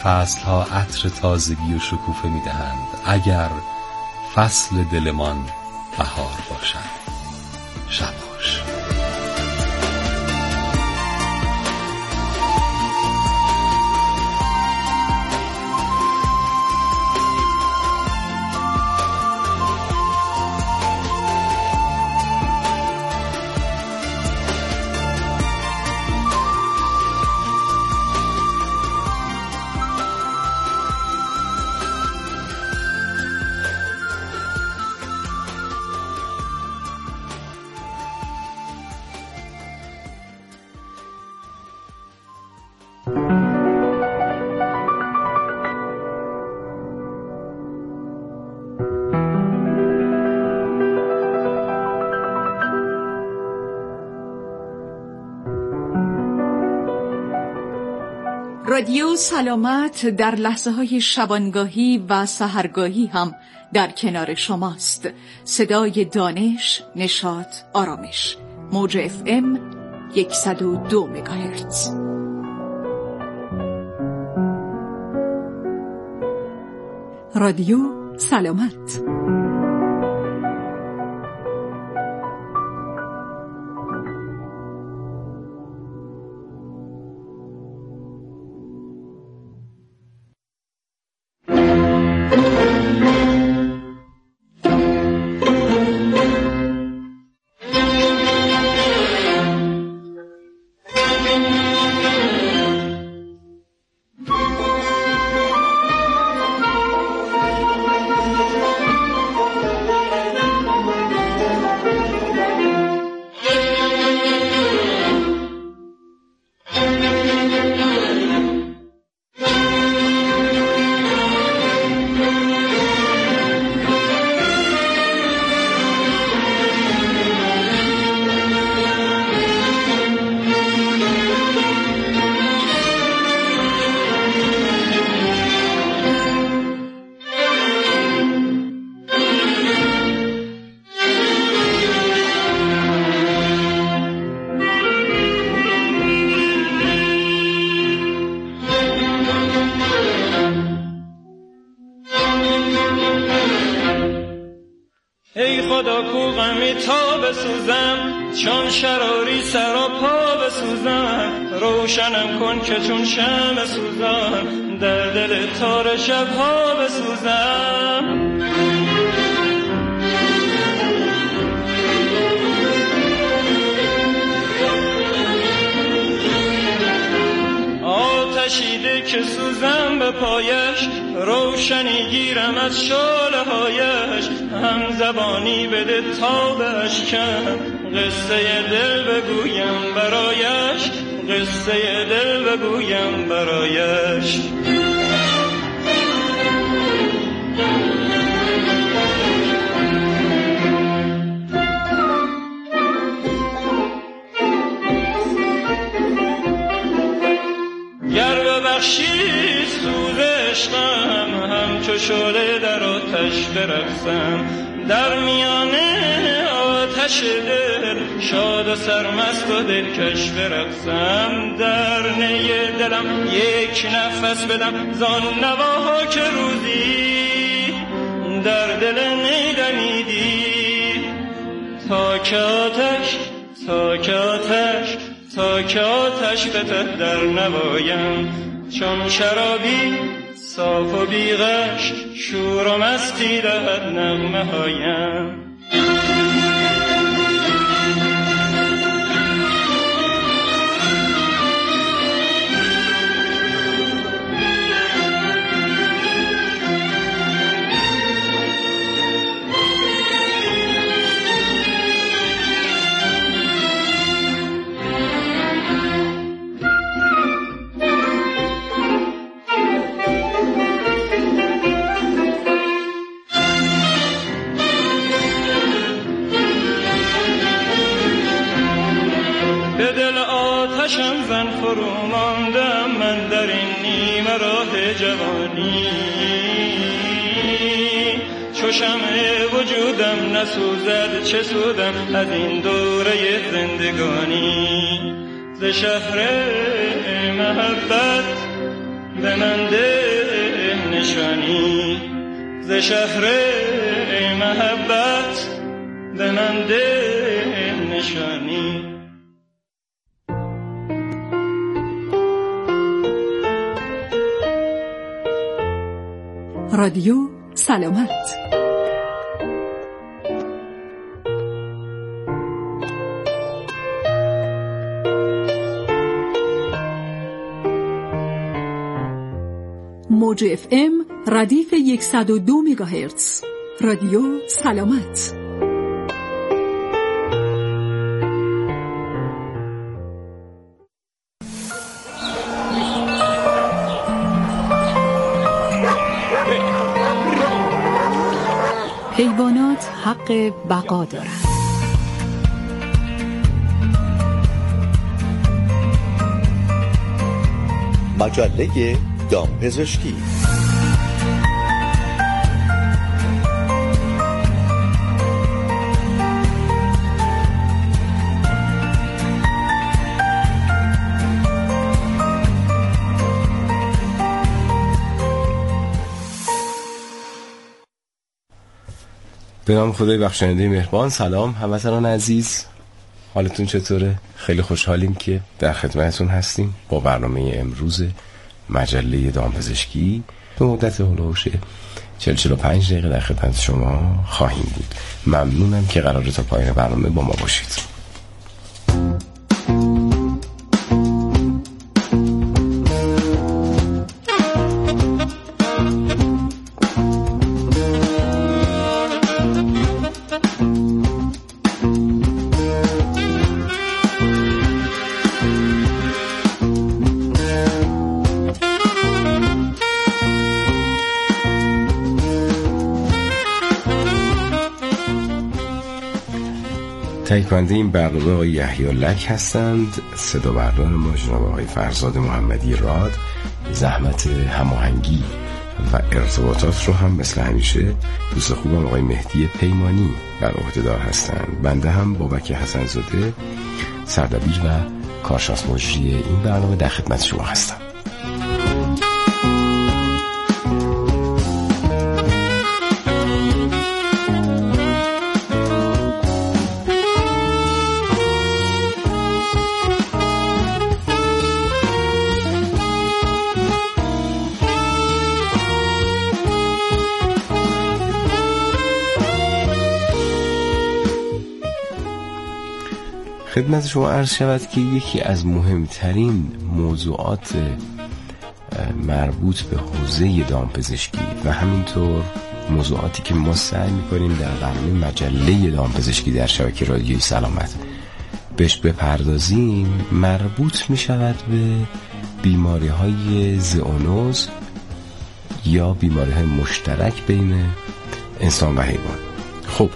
فصلها عطر تازگی و شکوفه می‌دهند اگر فصل دلمان بهار باشد. شب خوش. رادیو سلامت در لحظه‌های شبانگاهی و سحرگاهی هم در کنار شماست. صدای دانش، نشاط، آرامش. موج FM 102 مگاهرتز. رادیو سلامت. چون شراری سرا پا بسوزم، روشنم کن که چون شمع سوزم، در دل تار شبها بسوزم. آتشیده که سوزم به پایش، روشنی گیرم از شعله هایش، هم زبانی بده تا بشکن، قصه دل بگویم برایش، قصه دل بگویم برایش. گر ببخشی سوز عشقم، همچو شعله در آتش برقصم، در میانه آتش دل شاد و سرمست و دلکش برقصم، در نی دلم یک نفس بدم زان نواها که روزی در دل نی دمیدی، تا که آتش تا که آتش تا که آتش بتد در نوایم، چون شرابی صاف و بیغش شور و مستی دهد نغمه هایم. آتشم زن فرو ماندم من در این نیمه راه جوانی، چو شمع وجودم نسوزد چه سودم از این دوره زندگانی، ز شهر محبت به من ده نشانی ز شهر محبت به من دل نشانی. رادیو سلامت. موج FM ردیف 102 مگاهرتز. رادیو سلامت. حیوانات حق بقا دارند. مجله دامپزشکی. به نام خدای بخشنده مهربان. سلام هموطنان عزیز، حالتون چطوره؟ خیلی خوشحالیم که در خدمتتون هستیم با برنامه امروز مجله دامپزشکی. به مدت هلوش 40-45 دقیقه در خدمت شما خواهیم بود. ممنونم که قراره تا پایان برنامه با ما باشید. تهیه‌کننده این برنامه آقای یحیی لک هستند. صدا بردار ما جناب آقای فرزاد محمدی راد. زحمت هماهنگی و ارتباطات رو هم مثل همیشه دوست خوبم آقای مهدی پیمانی بر عهده‌دار هستند. بنده هم بابک حسن‌زاده سردبیر و کارشناس مجری این برنامه در خدمت شما هستم. خدمت شما عرض شود که یکی از مهمترین موضوعات مربوط به حوزه دامپزشکی و همینطور موضوعاتی که ما سعی می‌کنیم در برنامه مجله دامپزشکی در شبکه رادیوی سلامت بهش بپردازیم مربوط می‌شود به بیماری‌های زئونوز یا بیماری‌های مشترک بین انسان و حیوان. خب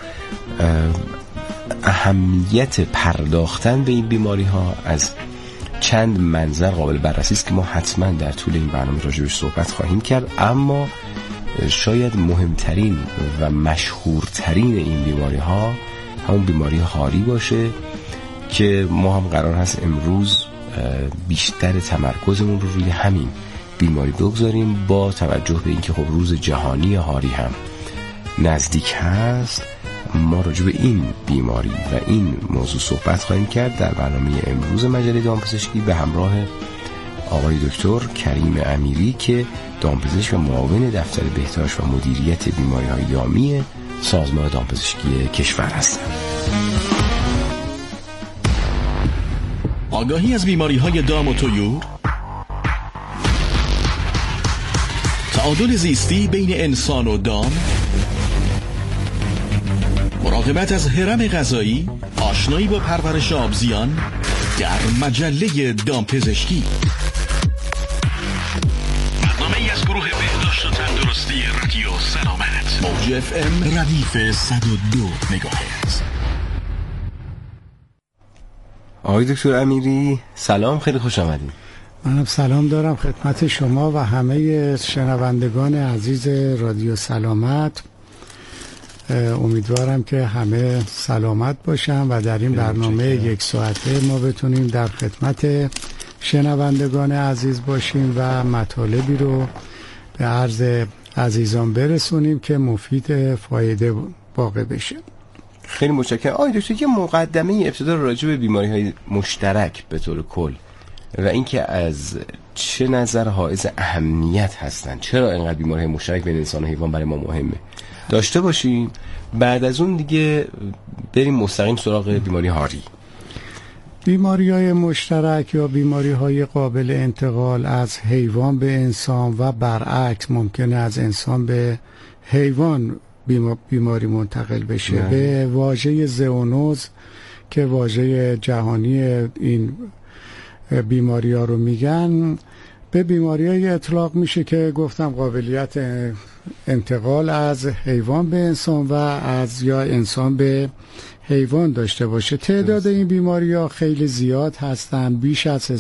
اهمیت پرداختن به این بیماری ها از چند منظر قابل بررسی است که ما حتما در طول این برنامه راجعش صحبت خواهیم کرد، اما شاید مهمترین و مشهورترین این بیماری ها همون بیماری هاری باشه که ما هم قرار هست امروز بیشتر تمرکزمون رو روی همین بیماری بگذاریم، با توجه به اینکه خب روز جهانی هاری هم نزدیک هست. ما راجع به این بیماری و این موضوع صحبت خواهیم کرد در برنامه امروز مجله دامپزشکی به همراه آقای دکتر کریم امیری که دامپزشک و معاون دفتر بهداشت و مدیریت بیماری‌های دامی سازمان دامپزشکی کشور هستند. آگاهی از بیماری‌های دام و طیور، تعادل زیستی بین انسان و دام، مراقبت از هرم غذایی، آشنایی با پرورش آبزیان در مجله دامپزشکی. برنامه‌ای از گروه بهداشت و تندرستی رادیو سلامت. موج FM ردیف 102 مگاهرتز. آقای دکتر امیری سلام، خیلی خوش آمدید. منم سلام دارم خدمت شما و همه شنوندگان عزیز رادیو سلامت. امیدوارم که همه سلامت باشن و در این برنامه یک ساعته ما بتونیم در خدمت شنوندگان عزیز باشیم و مطالبی رو به عرض عزیزان برسونیم که مفید فایده واقع بشه. خیلی متشکرم. آقای دکتر یه مقدمه ابتدا راجع به بیماری‌های مشترک به طور کل و اینکه از چه نظر حائز اهمیت هستن، چرا اینقدر بیماری‌های مشترک بین انسان و حیوان برای ما مهمه داشته باشیم، بعد از اون دیگه بریم مستقیم سراغ بیماری هاری. بیماری‌های مشترک یا بیماری‌های قابل انتقال از حیوان به انسان و برعکس ممکنه از انسان به حیوان بیماری منتقل بشه. به واژه زئونوز که واژه جهانی این بیماری‌ها رو میگن، به بیماری‌های اطلاق میشه که گفتم قابلیت انتقال از حیوان به انسان و از یا انسان به حیوان داشته باشه. تعداد این بیماری‌ها خیلی زیاد هستن، بیش از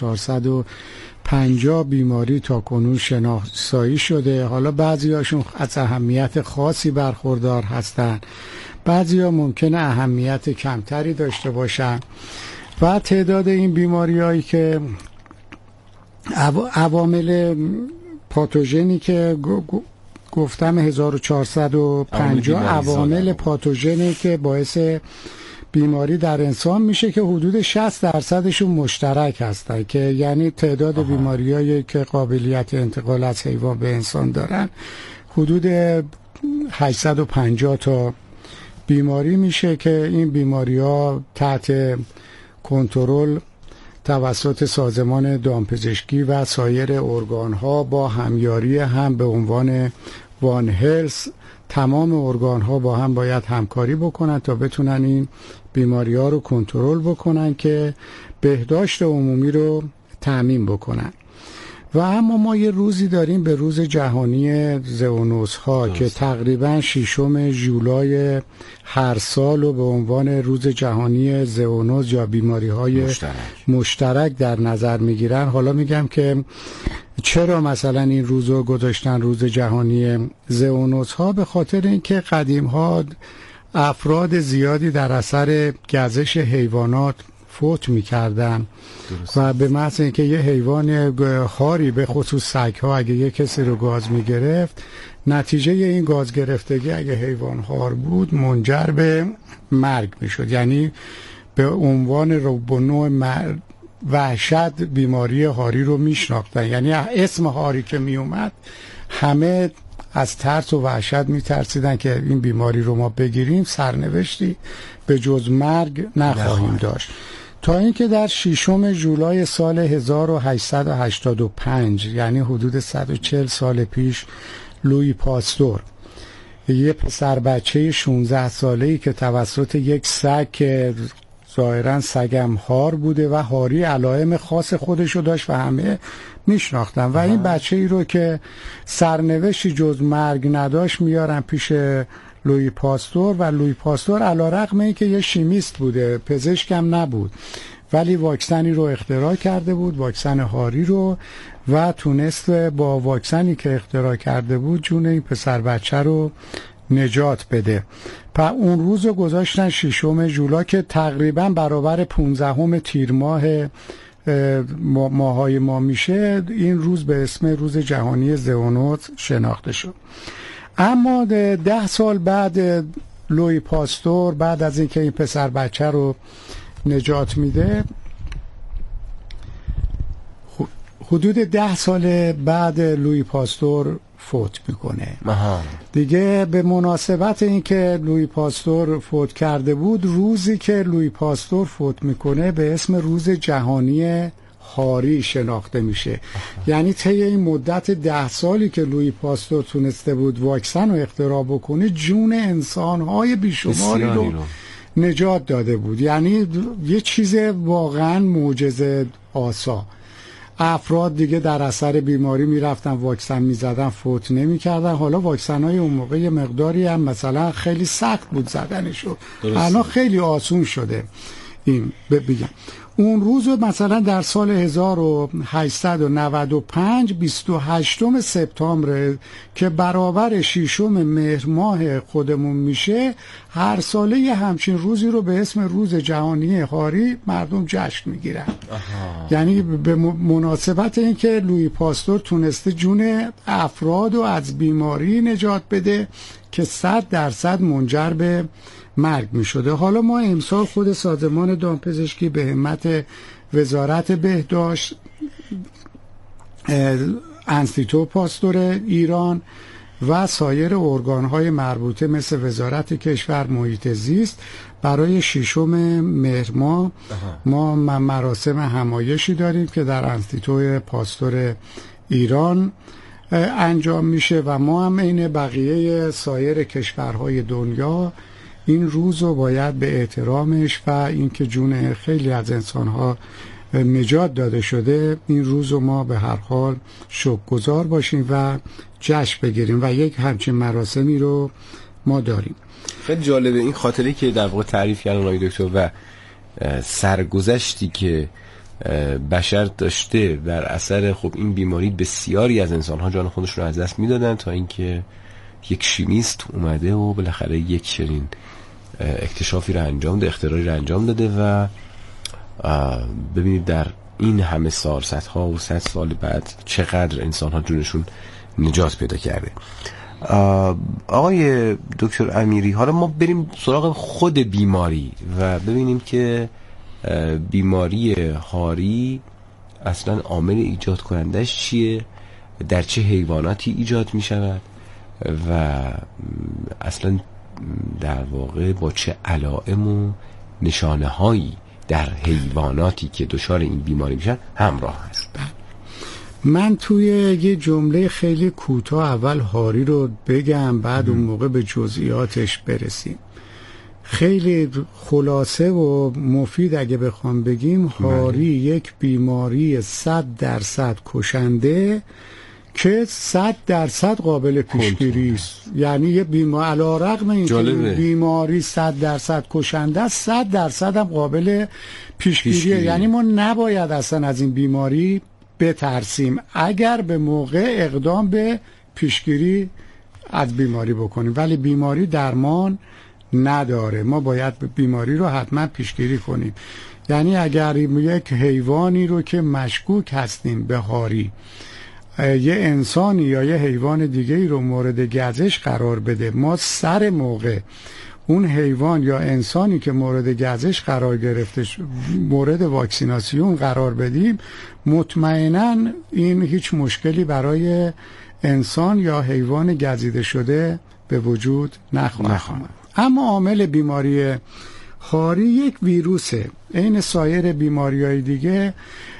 1450 بیماری تا کنون شناسایی شده. حالا بعضی‌هاشون از اهمیت خاصی برخوردار هستن، بعضی‌ها ممکنه اهمیت کمتری داشته باشن و تعداد این بیماری‌هایی که عوامل پاتوژنی که گفتم 1450 عوامل پاتوژنی که باعث بیماری در انسان میشه که حدود 60% مشترک هستن، که یعنی تعداد بیماریایی که قابلیت انتقال از حیوان به انسان دارن حدود 850 تا بیماری میشه که این بیماری‌ها تحت کنترل توسط سازمان دامپزشکی و سایر ارگان‌ها با همیاری هم به عنوان وان هلس، تمام ارگان‌ها با هم باید همکاری بکنن تا بتونن این بیماری‌ها رو کنترل بکنن که بهداشت عمومی رو تامین بکنن. و اما ما یه روزی داریم به روز جهانی زئونوزها که تقریبا 6 ژولای هر سال رو به عنوان روز جهانی زئونوز یا بیماری‌های مشترک در نظر میگیرن. حالا میگم که چرا مثلا این روز رو گذاشتن روز جهانی زئونوزها. به خاطر اینکه قدیم‌ها افراد زیادی در اثر گزش حیوانات فوت می‌کردن و به محض اینکه یه حیوان هاری به خصوص سگ‌ها اگه یه کسی رو گاز می‌گرفت، نتیجه این گاز گرفتگی اگه حیوان هار بود منجر به مرگ می‌شد. یعنی به عنوان نوع وحشت بیماری هاری رو میشناختن. یعنی اسم هاری که میومد همه از ترس و وحشت میترسیدن که این بیماری رو ما بگیریم سرنوشتی به جز مرگ نخواهیم داشت. تا اینکه در 6 ژولای سال 1885 یعنی حدود 140 سال پیش لویی پاستور، یه پسر بچه 16 ساله‌ای که توسط یک سگ که ظاهراً سگم هار بوده و هاری علائم خاص خودشو داشت و همه میشناختن و این بچه ای رو که سرنوشتی جز مرگ نداشت میارن پیش لویی پاستور و لویی پاستور علیرغم اینکه یه شیمیست بوده، پزشکم نبود، ولی واکسنی رو اختراع کرده بود، واکسن هاری رو، و تونست با واکسنی که اختراع کرده بود جون این پسر بچه رو نجات بده. اون روز رو گذاشتن 6 ژولا که تقریبا برابر 15 تیر ماه ماهای ما میشه. این روز به اسم روز جهانی زئونوز شناخته شد. اما 10 سال بعد لویی پاستور، بعد از اینکه این پسر بچه رو نجات میده، حدود 10 سال بعد لویی پاستور فوت میکنه. دیگه به مناسبت اینکه لویی پاستور فوت کرده بود، روزی که لویی پاستور فوت میکنه به اسم روز جهانی هاری شناخته میشه. یعنی طی این مدت 10 سالی که لویی پاستور تونسته بود واکسن رو اختراع بکنه، جون انسان‌های بیشماری رو نجات داده بود. یعنی یه چیز واقعا معجزه آسا. افراد دیگه در اثر بیماری میرفتن واکسن میزدن، فوت نمیکردن. حالا واکسن های اون موقع یه مقداری هم مثلا خیلی سخت بود زدنشو، الان خیلی آسون شده این بگم. اون روز مثلا در سال 1895 28 سپتامبر که برابر 6 مهر ماه خودمون میشه، هر ساله یه همچین روزی رو به اسم روز جهانی هاری مردم جشن میگیرن. یعنی به مناسبت اینکه لویی پاستور تونسته جون افراد رو از بیماری نجات بده که 100% منجر به مرگ می شده. حالا ما امسال خود سازمان دامپزشکی به همت وزارت بهداشت، انستیتو پاستور ایران و سایر ارگان‌های مربوطه مثل وزارت کشور، محیط زیست، برای 6 مهر ماه ما مراسم همایشی داریم که در انستیتو پاستور ایران انجام میشه و ما هم عین بقیه سایر کشورهای دنیا این روز رو باید به احترامش و اینکه جون خیلی از انسانها نجات داده شده، این روز رو ما به هر حال شکرگزار باشیم و جشن بگیریم و یک همچین مراسمی رو ما داریم. خیلی جالبه این خاطره که در واقع تعریف کردن آقای دکتر و سرگذشتی که بشر داشته در اثر خب این بیماری. بسیاری از انسان‌ها جان خودشون رو از دست میدادن تا اینکه یک شیمیست اومده و بالاخره یک چنین اکتشافی رو انجام ده، اختراعی رو انجام داده و ببینید در این همه سال، صدها و 100 سال بعد چقدر انسان‌ها جونشون نجات پیدا کرده. آقای دکتر امیری، حالا ما بریم سراغ خود بیماری و ببینیم که بیماری هاری اصلا عامل ایجاد کنندش چیه، در چه حیواناتی ایجاد می شود و اصلا در واقع با چه علائم و نشانه هایی در حیواناتی که دچار این بیماری میشن همراه هست. من توی یه جمله خیلی کوتاه اول هاری رو بگم، بعد اون موقع به جزئیاتش برسیم. خیلی خلاصه و مفید اگه بخوام بگیم، هاری یک بیماری 100% کشنده که 100% قابل پیشگیری است. یعنی یه بیماری علی‌رغم اینکه بیماری 100% کشنده است، 100% هم قابل پیشگیریه. یعنی ما نباید اصلا از این بیماری بترسیم اگر به موقع اقدام به پیشگیری از بیماری بکنیم، ولی بیماری درمان نداره. ما باید بیماری رو حتما پیشگیری کنیم. یعنی اگر یک حیوانی رو که مشکوک هستیم به هاری، یه انسانی یا یه حیوان دیگه‌ای رو مورد گزش قرار بده، ما سر موقع اون حیوان یا انسانی که مورد گزش قرار گرفته مورد واکسیناسیون قرار بدیم، مطمئناً این هیچ مشکلی برای انسان یا حیوان گزیده شده به وجود نخواهد آمد. اما عامل بیماری هاری یک ویروسه، عین سایر بیماری‌های دیگه.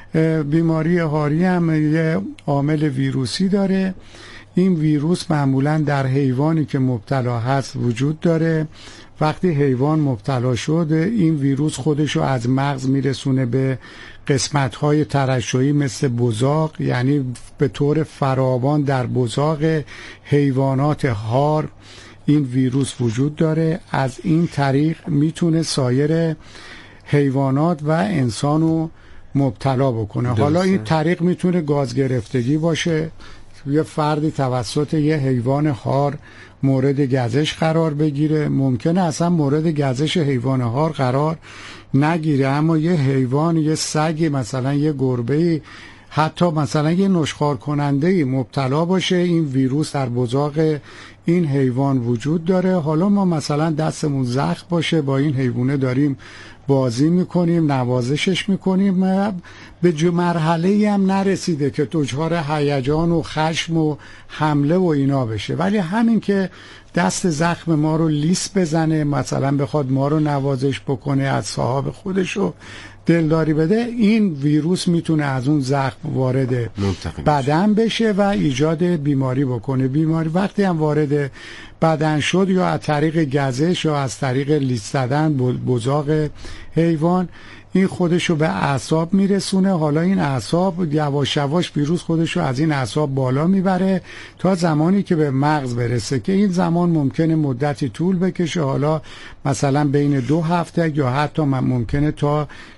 بیماری هاری هم یه عامل ویروسی داره. این ویروس معمولا در حیوانی که مبتلا هست وجود داره. وقتی حیوان مبتلا شد، این ویروس خودشو از مغز میرسونه به قسمت‌های ترشحی مثل بزاق، یعنی به طور فراوان در بزاق حیوانات هار این ویروس وجود داره. از این طریق میتونه سایر حیوانات و انسانو مبتلا بکنه. حالا این طریق میتونه گاز گرفتگی باشه، یه فردی توسط یه حیوان هار مورد گزش قرار بگیره. ممکنه اصلا مورد گزش حیوان هار قرار نگیره، اما یه حیوان، یه سگی، مثلا یه گربه‌ای، حتی مثلا یه نشخوار کننده‌ای مبتلا باشه، این ویروس در بزاق این حیوان وجود داره. حالا ما مثلا دستمون زخم باشه، با این حیوانه داریم بازی میکنیم، نوازشش میکنیم، به مرحله‌ای هم نرسیده که دچار هیجان و خشم و حمله و اینا بشه، ولی همین که دست زخم ما رو لیس بزنه، مثلا بخواد ما رو نوازش بکنه، از صاحب خودشو دلداری بده، این ویروس میتونه از اون زخم وارد بدن بشه و ایجاد بیماری بکنه. بیماری وقتی هم وارد بدن شد، یا از طریق گزش یا از طریق لیس زدن بزاق حیوان، این خودشو به اعصاب میرسونه. حالا این اعصاب یواش یواش ویروس خودشو از این اعصاب بالا میبره تا زمانی که به مغز برسه، که این زمان ممکنه مدتی طول بکشه، حالا مثلا بین 2 هفته یا حتی ممکنه تا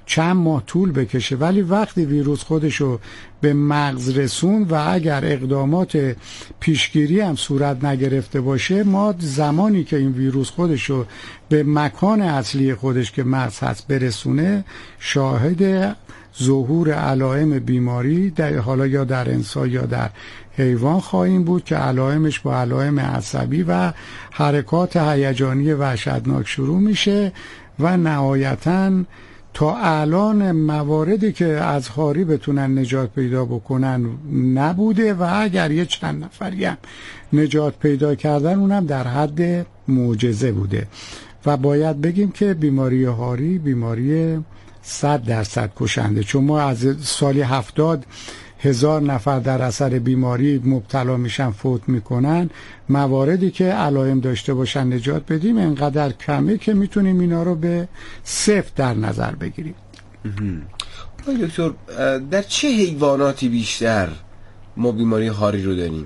چند ماه طول بکشه، ولی وقتی ویروس خودشو به مغز رسون و اگر اقدامات پیشگیری هم صورت نگرفته باشه، ما زمانی که این ویروس خودشو به مکان اصلی خودش که مغز هست برسونه، شاهد ظهور علائم بیماری حالا یا در انسان یا در حیوان خواهیم بود که علائمش با علائم عصبی و حرکات هیجانی وحشتناک شروع میشه و نهایتاً تا الان مواردی که از هاری بتونن نجات پیدا بکنن نبوده و اگر یه چند نفری هم نجات پیدا کردن اونم در حد معجزه بوده و باید بگیم که بیماری هاری بیماری 100% کشنده، چون ما از سالی 70,000 نفر در اثر بیماری مبتلا میشن فوت میکنن، مواردی که علائم داشته باشن نجات بدیم انقدر کمه که میتونیم اینا رو به 0 در نظر بگیریم. دکتر در چه حیواناتی بیشتر ما بیماری هاری رو داریم؟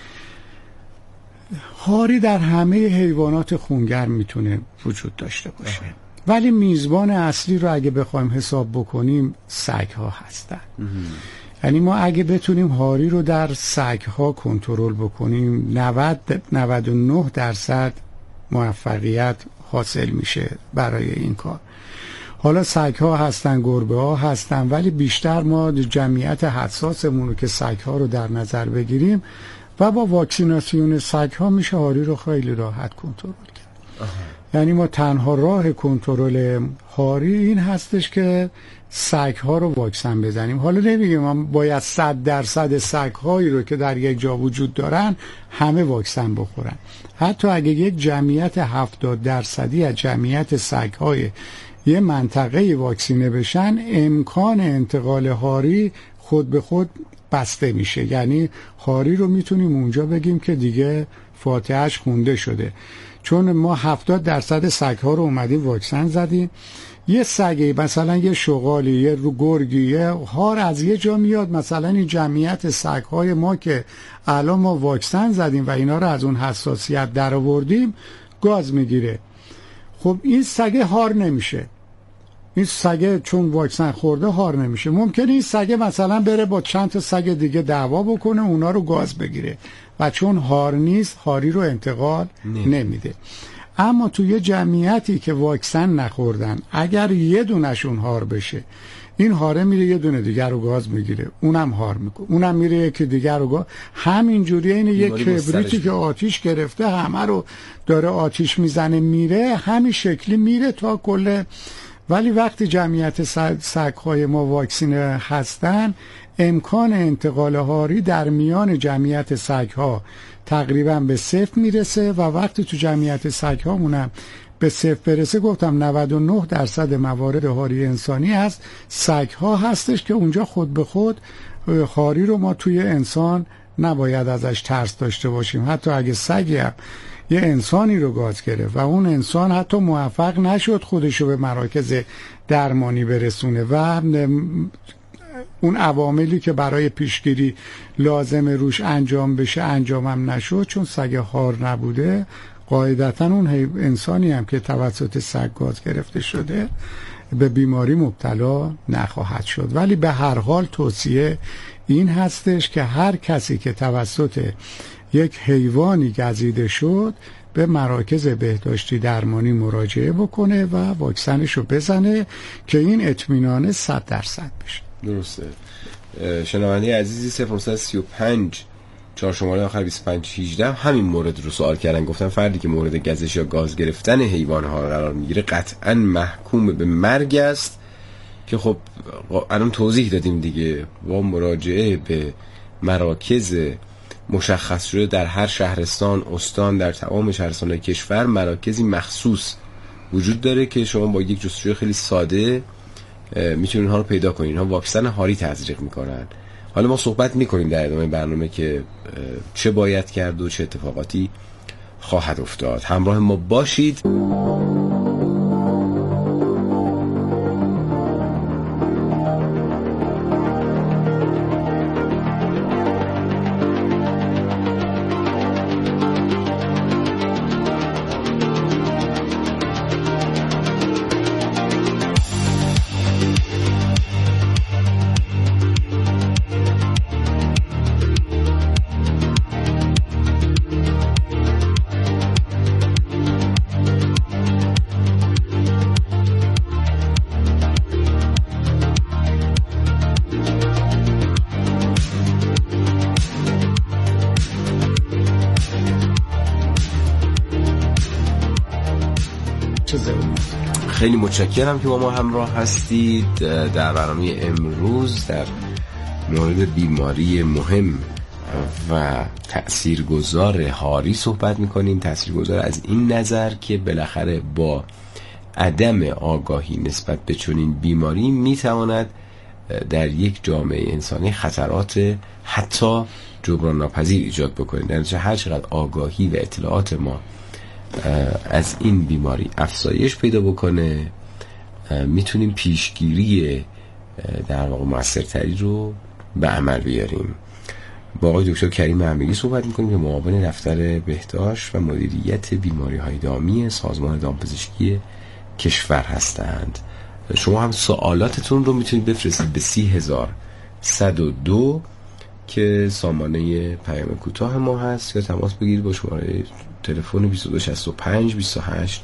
هاری در همه حیوانات خونگرم میتونه وجود داشته باشه، ولی میزبان اصلی رو اگه بخوایم حساب بکنیم سگ ها هستن. یعنی ما اگه بتونیم هاری رو در سگ ها کنترل بکنیم 90-99% موفقیت حاصل میشه برای این کار. حالا سگ ها هستن، گربه ها هستن، ولی بیشتر ما جمعیت حساسمون رو که سگ ها رو در نظر بگیریم و با واکسیناسیون سگ ها میشه هاری رو خیلی راحت کنترل کرد. یعنی ما تنها راه کنترل هاری این هستش که سگ ها رو واکسن بزنیم. حالا نمیگیم ما باید 100% سگ هایی رو که در یک جا وجود دارن همه واکسن بخورن. حتی اگه یک جمعیت 70% از جمعیت سگ های یه منطقه واکسینه بشن، امکان انتقال هاری خود به خود بسته میشه. یعنی هاری رو میتونیم اونجا بگیم که دیگه فاتحهش خونده شده، چون ما 70% سگ ها رو اومدیم واکسن زدیم. یه سگی مثلا یه شغالی، یه گرگی، یه هار از یه جا میاد، مثلا این جمعیت سگ های ما که الان ما واکسن زدیم و اینا رو از اون حساسیت در آوردیم گاز میگیره. خب این سگ هار نمیشه، این سگ چون واکسن خورده هار نمیشه. ممکنه این سگ مثلا بره با چند تا سگ دیگه دعوا بکنه، اونا رو گاز بگیره و چون هار نیست هاری رو انتقال نمیده. اما تو یه جمعیتی که واکسن نخوردن اگر یه دونشون هار بشه، این هاره میره یه دونه دیگر رو گاز میگیره، اونم هار میکنه، اونم میره یکی دیگر رو گاز، همینجوری این یک کبریتی که آتیش گرفته همه رو داره آتیش میزنه میره، همین شکلی میره تا کل. ولی وقتی جمعیت سگ‌های ما واکسین هستن، امکان انتقال هاری در میان جمعیت سگ‌ها تقریبا به 0 میرسه و وقتی تو جمعیت سگ‌ها مونم به 0 برسه، گفتم 99% موارد هاری انسانی هست، سگ‌ها هستش که اونجا خود به خود هاری رو ما توی انسان نباید ازش ترس داشته باشیم. حتی اگه سگی هم یه انسانی رو گاز گرفت و اون انسان حتی موفق نشد خودشو به مراکز درمانی برسونه و اون عواملی که برای پیشگیری لازم روش انجام بشه انجامم نشد، چون سگ هار نبوده، قاعدتا اون انسانی هم که توسط سگ گاز گرفته شده به بیماری مبتلا نخواهد شد. ولی به هر حال توصیه این هستش که هر کسی که توسط یک حیوانی گزیده شد به مراکز بهداشتی درمانی مراجعه بکنه و واکسنشو بزنه که این اطمینان 100% بشه. درسته. شنونده عزیزی 0535 4 شماره آخر 2518 همین مورد رو سوال کردن، گفتن فردی که مورد گزش یا گاز گرفتن حیوان‌ها قرار میگیره قطعاً محکوم به مرگ است، که خب الان توضیح دادیم دیگه، با مراجعه به مراکز مشخص شده در هر شهرستان، استان، در تمام شهرستان‌های کشور مراکزی مخصوص وجود داره که شما با یک جستجوی خیلی ساده میتونید اینها رو پیدا کنید. اینها واکسن هاری تزریق میکنن. حالا ما صحبت میکنیم در ادامه برنامه که چه باید کرد و چه اتفاقاتی خواهد افتاد. همراه ما باشید. خیلی متشکرم که با ما همراه هستید. در برنامه امروز در مورد بیماری مهم و تأثیرگذار هاری صحبت میکنیم. تأثیرگذار از این نظر که بالاخره با عدم آگاهی نسبت به چنین بیماری میتواند در یک جامعه انسانی خطرات حتی جبران ناپذیر ایجاد بکنه. در نتیجه هر چقدر آگاهی و اطلاعات ما از این بیماری افزایش پیدا بکنه، میتونیم پیشگیری در واقع موثرتری رو به عمل بیاریم. با آقای دکتر کریم امیری صحبت میکنیم که معاون دفتر بهداشت و مدیریت بیماری‌های دامی سازمان دامپزشکی کشور هستند. شما هم سوالاتتون رو میتونید بفرستید به 30102 که سامانه پیام کوتاه ما هست، یا تماس بگیرید با شماره تلفن 2265 28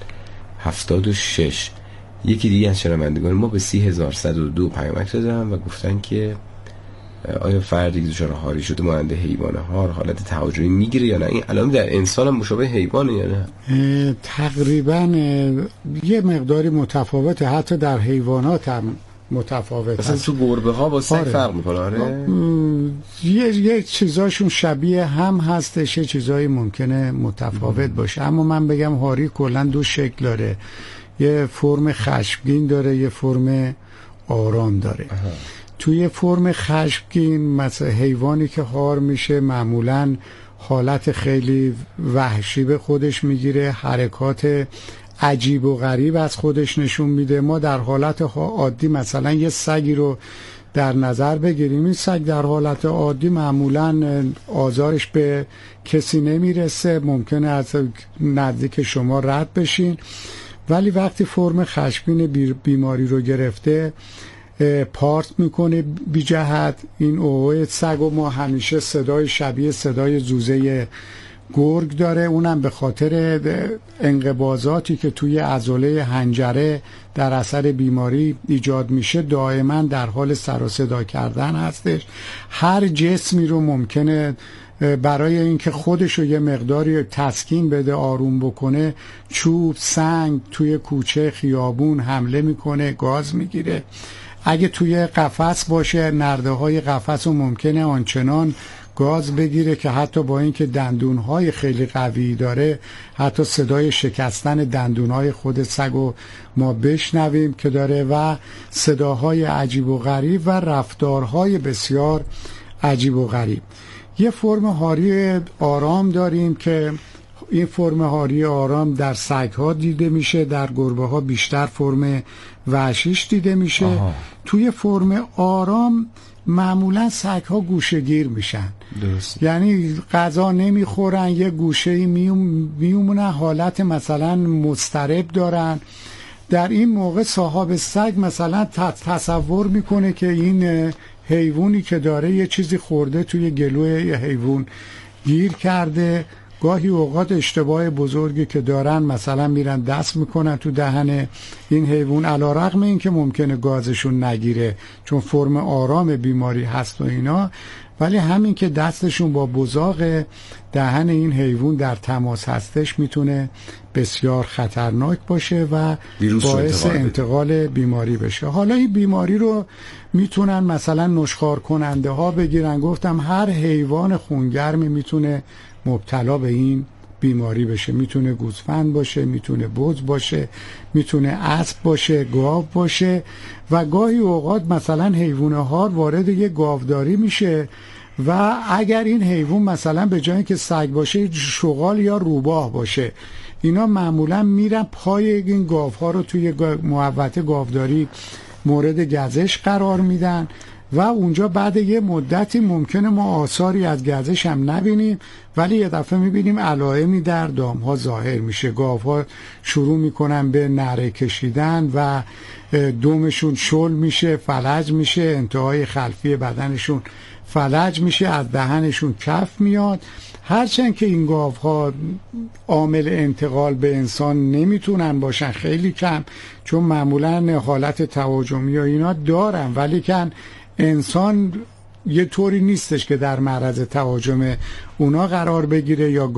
76. یکی دیگه از شنوندگان ما به 30102 پیامک دادن و گفتن که آیا فردی که دچار هاری شده مانند حیوان هار حالت تهاجمی میگیره یا نه؟ این علائم در انسان هم مشابه حیوانه یا نه؟ تقریبا یه مقداری متفاوته، حتی در حیوانات هم متفاوت مثلا تو گربه ها با سگ فرق میکنه. آره یه چیزاشون شبیه هم هستش، یه چیزایی ممکنه متفاوت باشه. اما من بگم هاری کلا دو شکل داره، یه فرم خشمگین داره، یه فرم آرام داره. توی فرم خشمگین مثلا حیوانی که هار میشه معمولاً حالت خیلی وحشی به خودش میگیره، حرکات عجیب و غریب از خودش نشون میده. ما در حالت عادی مثلا یه سگی رو در نظر بگیریم، این سگ در حالت عادی معمولاً آزارش به کسی نمیرسه، ممکنه از نزدیک شما رد بشین. ولی وقتی فرم خشمگین بیماری رو گرفته پارت میکنه بی جهت. این اوه سگ و ما همیشه صدای شبیه صدای زوزه گرگ داره، اونم به خاطر انقباضاتی که توی عضله حنجره در اثر بیماری ایجاد میشه دائما در حال سر و صدا کردن هستش. هر جسمی رو ممکنه برای اینکه خودشو یه مقداری تسکین بده، آروم بکنه، چوب، سنگ توی کوچه، خیابون حمله میکنه، گاز میگیره. اگه توی قفس باشه نرده های قفس رو ممکنه آنچنان گاز بگیره که حتی با اینکه دندونهای خیلی قوی داره حتی صدای شکستن دندونهای خود سگو ما بشنویم که داره، و صداهای عجیب و غریب و رفتارهای بسیار عجیب و غریب. یه فرم هاری آرام داریم که این فرم هاری آرام در سگ‌ها دیده میشه، در گربه‌ها بیشتر فرم وحشیش دیده میشه. توی فرم آرام معمولا سگ‌ها گوشه‌گیر میشن، درست. یعنی غذا نمیخورن، یه گوشه‌ای میمونن، حالت مثلا مضطرب دارن. در این موقع صاحب سگ مثلا تصور میکنه که این حیوانی که داره یه چیزی خورده توی گلوی یه حیوان گیر کرده. گاهی اوقات اشتباه بزرگی که دارن مثلا میرن دست میکنن تو دهن این حیوان، علیرغم این که ممکنه گازشون نگیره چون فرم آرام بیماری هست و اینا، ولی همین که دستشون با بزاق دهن این حیوان در تماس هستش میتونه بسیار خطرناک باشه و باعث انتقال بیماری بشه. حالا این بیماری رو میتونن مثلا نشخوار کننده ها بگیرن. گفتم هر حیوان خونگرمی میتونه مبتلا به این بیماری بشه، میتونه گوسفند باشه، میتونه بز باشه، میتونه اسب باشه، گاو باشه، و گاهی اوقات مثلا حیوان هار وارد یه گاوداری میشه و اگر این حیوان مثلا به جای که سگ باشه شغال یا روباه باشه، اینا معمولا میرن پای این گاوها رو توی محوطه گاوداری مورد گزش قرار میدن و اونجا بعد یه مدتی ممکنه ما آثاری از گزش هم نبینیم، ولی یه دفعه میبینیم علائمی در دامها ظاهر میشه. گاوها شروع میکنن به نره کشیدن و دمشون شل میشه، فلج میشه، انتهای خلفی بدنشون فلج میشه، از دهنشون کف میاد. هرچند که این گاوها عامل انتقال به انسان نمیتونن باشن، خیلی کم، چون معمولا حالت تهاجمی و اینا دارن، ولی کن انسان یه طوری نیستش که در معرض تهاجم اونا قرار بگیره یا